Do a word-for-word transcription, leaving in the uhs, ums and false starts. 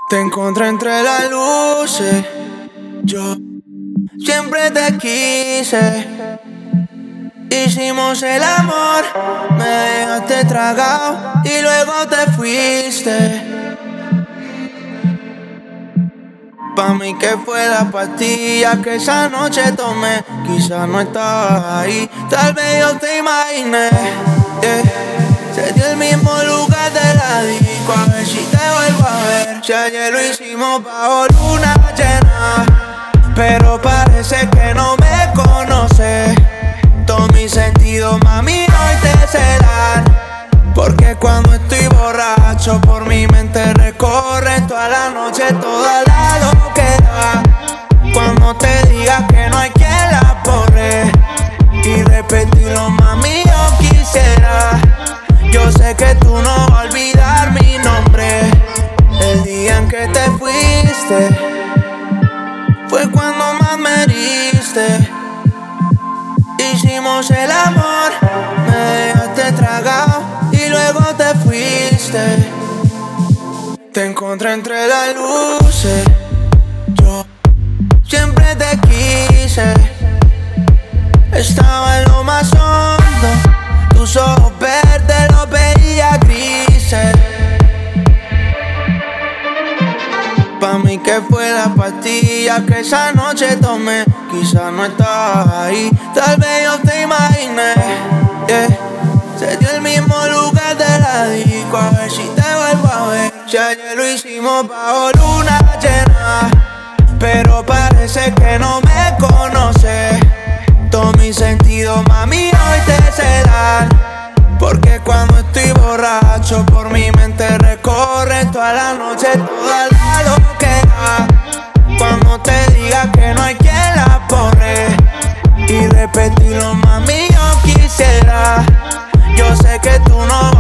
Te encontré entre las luces, yo siempre te quise. Hicimos el amor, me dejaste tragado y luego te fuiste. Pa' mí que fue la pastilla que esa noche tomé. Quizás no estabas ahí, tal vez yo te imaginé, yeah. Se dio el mismo lugar de la disco, a ver si te vuelvo a ver. Si ayer lo hicimos bajo luna llena, pero parece que no me conoces. Todos mis sentidos, mami, hoy te celan, porque cuando estoy borracho por mi mente recorren toda la noche, toda la loquera. Cuando te diga que no hay quien la borre y repetirlo, mami, yo quisiera. Yo sé que tú no vas a olvidar mi nombre. El día en que te fuiste fue cuando más me heriste. Hicimos el amor, me dejaste tragado y luego te fuiste. Te encontré entre las luces, yo siempre te quise. Estaba en lo más hondo, tus ojos verdes los veía grises. Pa' mí que fue la pastilla que esa noche tomé. Quizás no estabas ahí, tal vez yo te imaginé, yeah. Se dio el mismo lugar de la disco, a ver si te vuelvo a ver. Si ayer lo hicimos bajo luna llena, pero parece que no me conoces. Todos mis sentidos, mami, hoy te celan, porque cuando estoy borracho por mi mente recorre toda la noche, toda la loquera. Cuando te diga que no hay quien la borre y repetirlo, mami, yo quisiera. Yo sé que tú no